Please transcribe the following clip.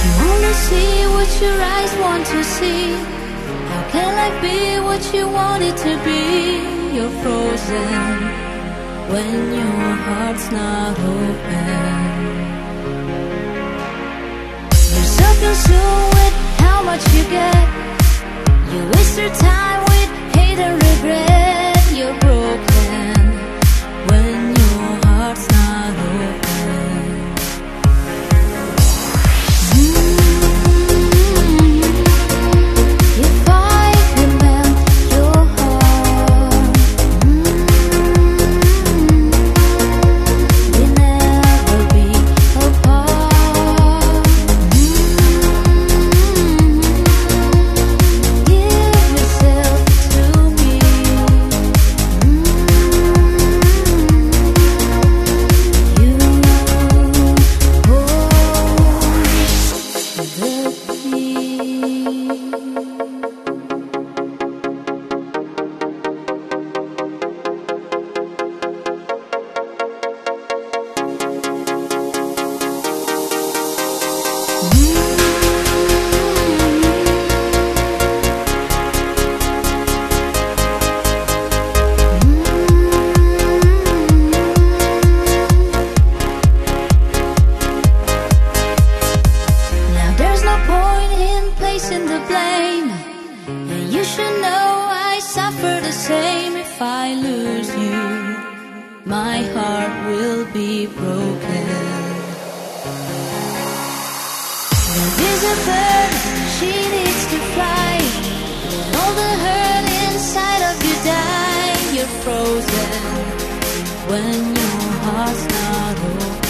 only see what your eyes want to see. How can life be what you want it to be? You're frozen when your heart's not open. You're so consumed with how much you get. You waste your time with hate and regret. You're broken when your heart's not open. If I could melt your heart, we'd never be apart. Give yourself to me. You hold the key. Now there's no point in placing the blame, and you should know I suffer the same. If I lose you, my heart will be broken. There is a bird, she needs to fly. Let all the hurt inside of you die. You're frozen when your heart's not open.